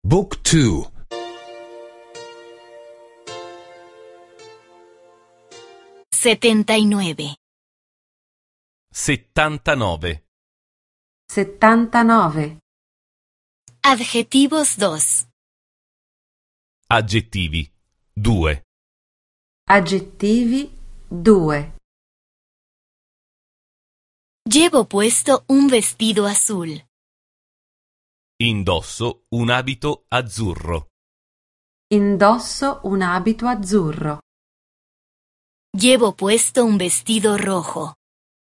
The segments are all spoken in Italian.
Book 2. 79. 79. 79. Adjetivos 2. Aggettivi 2. Aggettivi 2. Llevo puesto un vestido azul. Indosso un abito azzurro. Indosso un abito azzurro. Llevo puesto un vestido rojo.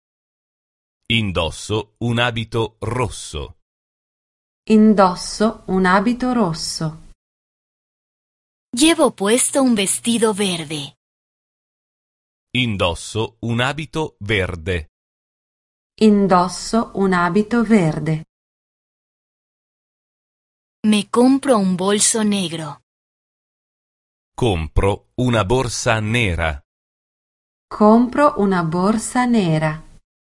Indosso un abito rosso. Indosso un abito rosso. Llevo puesto un vestido verde. Indosso un abito verde. Indosso un abito verde. Me compro un bolso negro. Compro una borsa nera. Compro una borsa nera.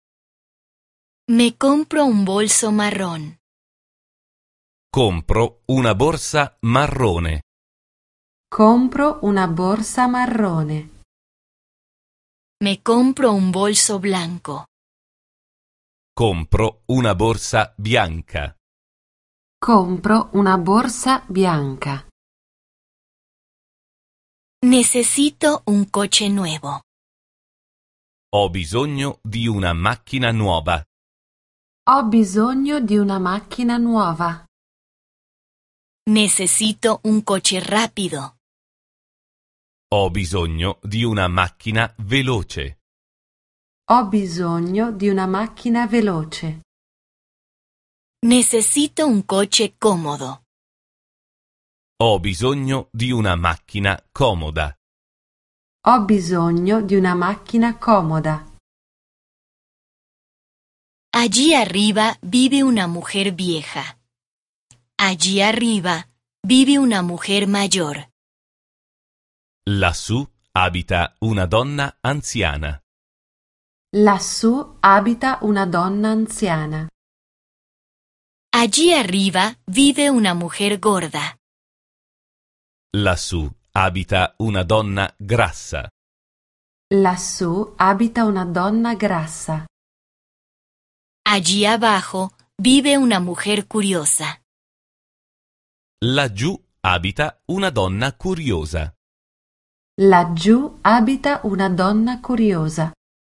Me compro un bolso marrón. Compro una borsa marrone. Compro una borsa marrone. Me compro un bolso blanco. Compro una borsa bianca. Compro una borsa bianca. Necesito un coche nuevo. Ho bisogno di una macchina nuova. Ho bisogno di una macchina nuova. Necesito un coche rápido. Ho bisogno di una macchina veloce. Ho bisogno di una macchina veloce. Necesito un coche cómodo. Ho bisogno di una macchina comoda. Ho bisogno di una macchina comoda. Allí arriba vive una mujer vieja. Allí arriba vive una mujer mayor. Lassù abita una donna anziana. Lassù abita una donna anziana. Allí arriba vive una mujer gorda. Lassù abita una donna grassa. Lassù abita una donna grassa. Allí abajo vive una mujer curiosa. Laggiù abita una donna curiosa. Laggiù abita una donna curiosa.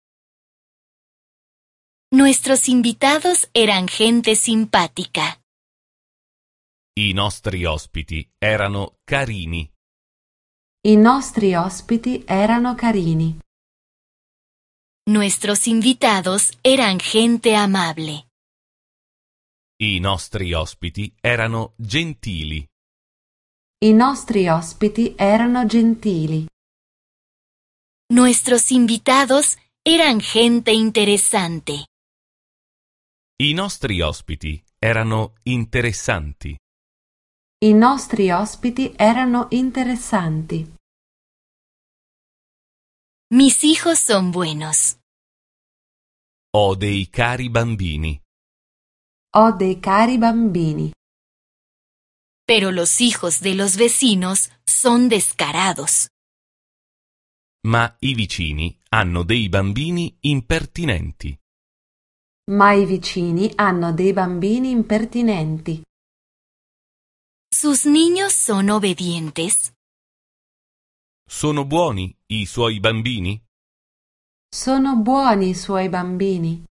Nuestros invitados eran gente simpática. I nostri ospiti erano carini. I nostri ospiti erano carini. Nuestros invitados eran gente amable. I nostri ospiti erano gentili. I nostri ospiti erano gentili. Nuestros invitados eran gente interesante. I nostri ospiti erano interessanti. I nostri ospiti erano interessanti. Mis hijos son buenos. Ho dei cari bambini. Ho dei cari bambini. Pero los hijos de los vecinos son descarados. Ma i vicini hanno dei bambini impertinenti. Ma i vicini hanno dei bambini impertinenti. ¿Sus niños son obedientes? Sono buoni i suoi bambini? Sono buoni i suoi bambini.